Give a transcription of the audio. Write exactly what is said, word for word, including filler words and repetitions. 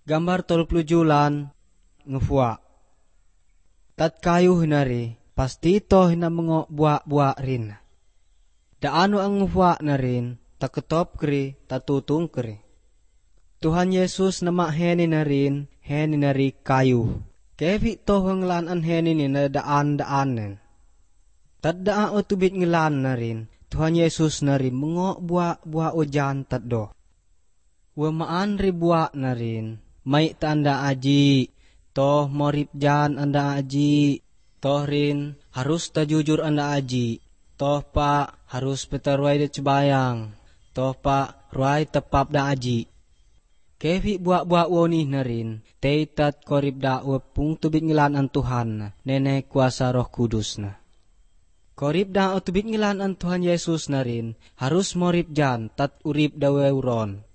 Gambar tol puluh julan ngefua. Tat kayu hinari pasti to hina mengo buak-buak rin. Da anu ang ngefua na rin taketop keri tatutung keri. Tuhan Yesus nama heni na rin heni nari kayu. Kevi to nglan an heni ni na daan-daanen. Tad daa o tubit ngelan na rin Tuhan Yesus na rin mengo buak-buak ojan taddo. Wamaan ribuak na rin may tanda aji. Toh morip jan anda aji. Toh rin harus ta jujur anda aji. Toh pa harus petarway de cebayang. Toh pa ruay tepap da aji. Kevi buak-buak woni na rin teitat korip da wapung tubit ngilan an Tuhan na nenek kuasa Roh Kudus na. Korip da o tubit ngilan an Tuhan Yesus na rin harus morip jan tat urip da weuron.